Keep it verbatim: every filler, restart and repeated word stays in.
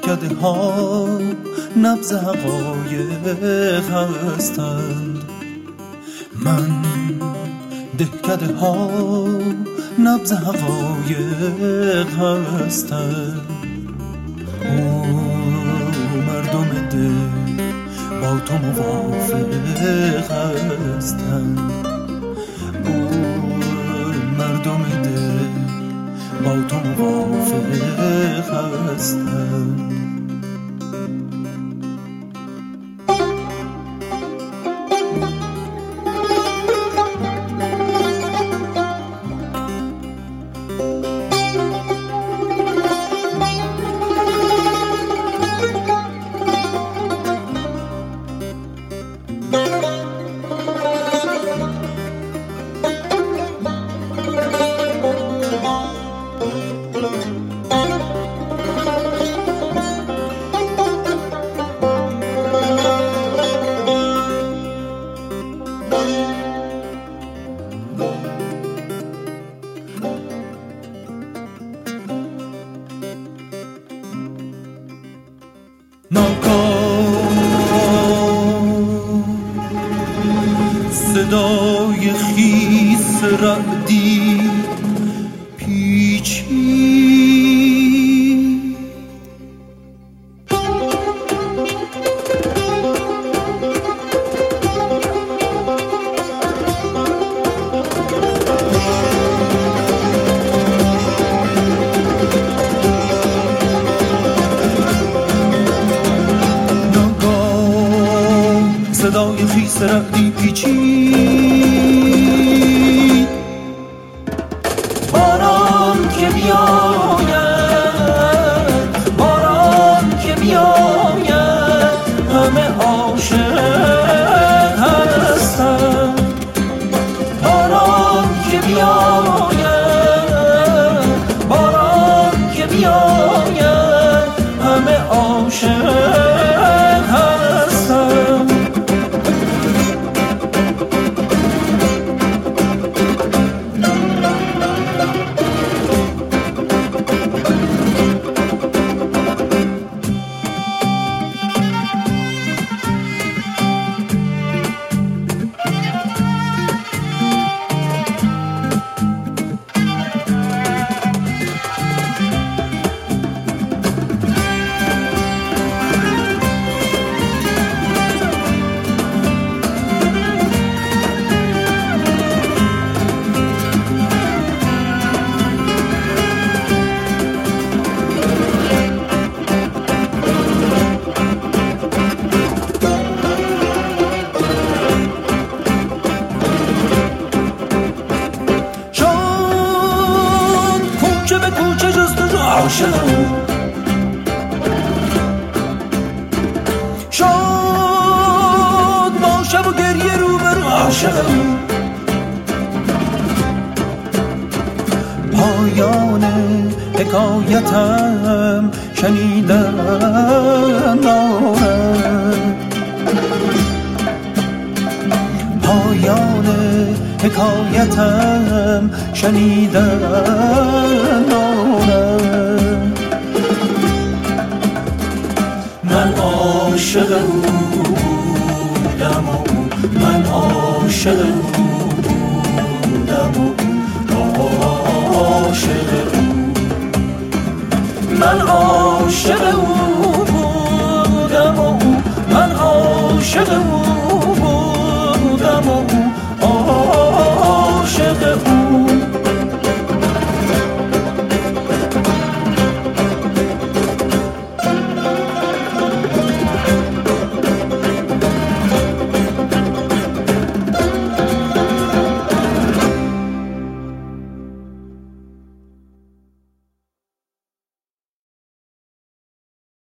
دهکده ها نبض حقایق هستند. من دهکده ها نبض حقایق هستند. او مردم ده با تو موافق هستند. او مردم ده با تو موافق هستند. صدای خیس رعدی پیچید. ناگاه صدای خیس رعدی پیچید. باران که بیاید، باران که بیاید، همه عاشق هستند. باران که بیاید، باران که بیاید، همه عاشق هستند. شاد با شب و گریه رو برو عاشقم. پایان حکایتم شنیدن دارم. پایان حکایتم شنیدن دارم. من عاشق او بودم و من عاشق او بودم و عاشق او. من عاشق او بودم و من عاشق او